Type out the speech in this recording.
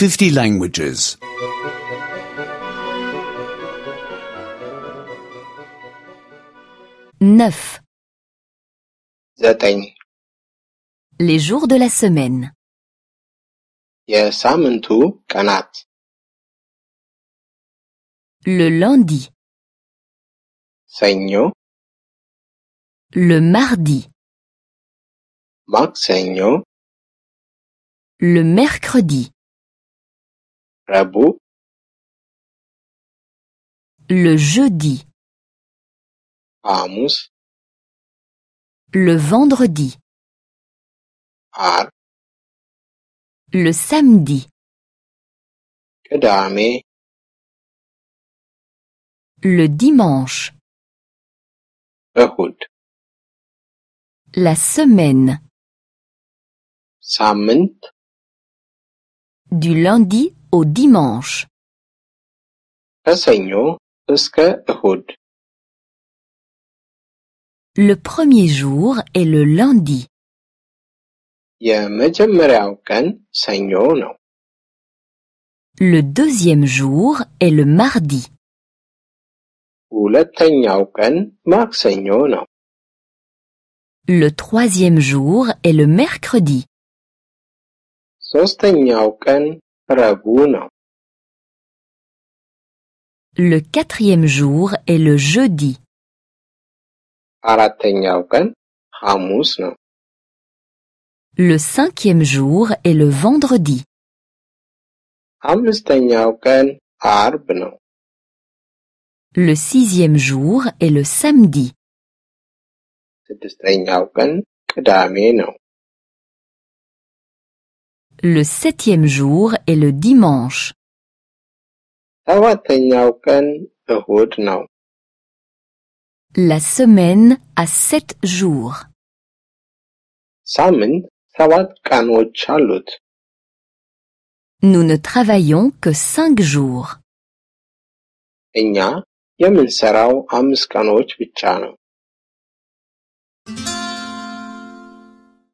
50 languages. 9. 9. Les jours de la semaine. የሳምንቱ ቀናት Le lundi, ሰኞ፣ le mardi, ማክሰኞ፣ le mercredi, ረቡዕ፣ le jeudi, ሐሙስ፣ le vendredi, ዓርብ፣ le samedi, ቅዳሜ፣ le dimanche. እሁድ። La semaine, ሳምንት du lundi au dimanche. ከሰኞ እስከ እሁድ። Le premier jour est le lundi. የመጀመሪያው ቀን ሰኞ ነው። Le deuxième jour est le mardi. ሁለተኛው ቀን ማክሰኞ ነው። Le troisième jour est le mercredi. ሦስተኛው ቀን ረቡዕ ነው። Le quatrième jour est le jeudi. አራተኛው ቀን ሐሙስ ነው። Le cinquième jour est le vendredi. አምስተኛው ቀን ዓርብ ነው። Le sixième jour est le samedi. ስድስተኛው ቀን ቅዳሜ ነው። Le septième jour est le dimanche. ሰባተኛው ቀን እሁድ ነው። La semaine a 7 jours. ሳምንት 7 ቀኖች አሉት። Nous ne travaillons que 5 jours. እኛ የምንሰራው 5 ቀኖች ብቻ ነው።